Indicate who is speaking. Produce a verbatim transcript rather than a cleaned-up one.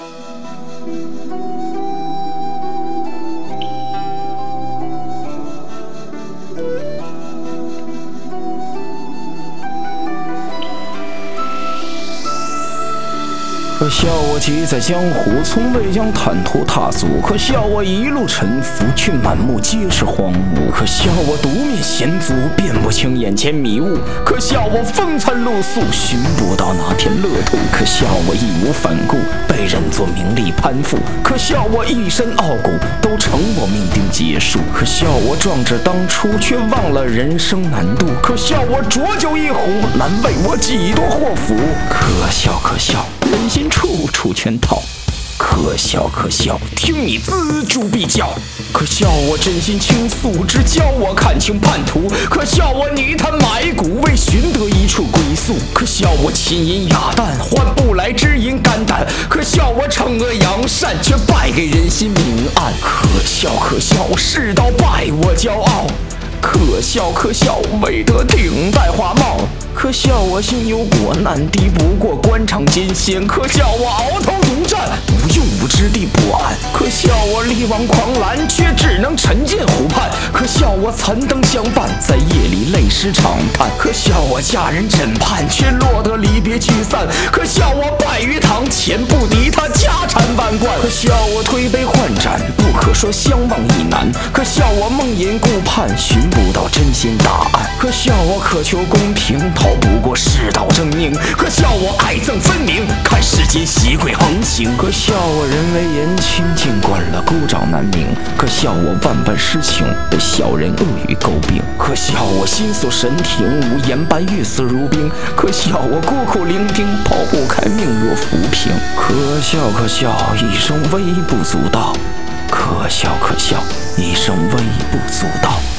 Speaker 1: 可笑我骑在江湖，从未将坦途踏足；可笑我一路沉浮，却满目皆是荒芜；可笑我独面险阻，辨不清眼前迷雾；可笑我风餐露宿，寻不到那片乐土；可笑我义无反顾，被认作名利攀附；可笑我一身傲骨，都成我命定结束；可笑我壮志当初，却忘了人生难度；可笑我浊酒一壶，难为我几多祸福；可笑可笑，人心处处圈套，可笑可笑，听你锱铢必较；可笑我真心倾诉，只教我看清叛徒；可笑我泥潭埋骨，为寻得一处归宿；可笑我秦银雅淡，换不来知音肝胆；可笑我惩恶扬善，却败给人心明暗；可笑可笑，世道败我骄傲；可笑可笑，未得顶戴花帽；可笑我心有国难，敌不过官场艰险；可笑我鳌头独占，无用武之地不安；可笑我力挽狂澜，却只能沉剑湖畔；可笑我残灯相伴，在夜里泪湿长叹；可笑我家人枕畔，却落得离别聚散；可笑我败于堂前，不敌他家产万贯；可笑我推杯换盏，不可说相忘亦难；可笑我梦魇顾盼，寻不到真仙答案；可笑我渴求公平，逃不过世道狰狞；可笑我爱憎分明，看世间邪鬼横行；可笑我人微言轻，见惯了孤掌难鸣；可笑我万般痴情，被小人恶语诟病；可笑我心锁神庭，无言般玉丝如冰；可笑我孤苦伶仃，抛不开命若浮萍；可笑可笑，一生微不足道；可笑可笑，一生微不足道。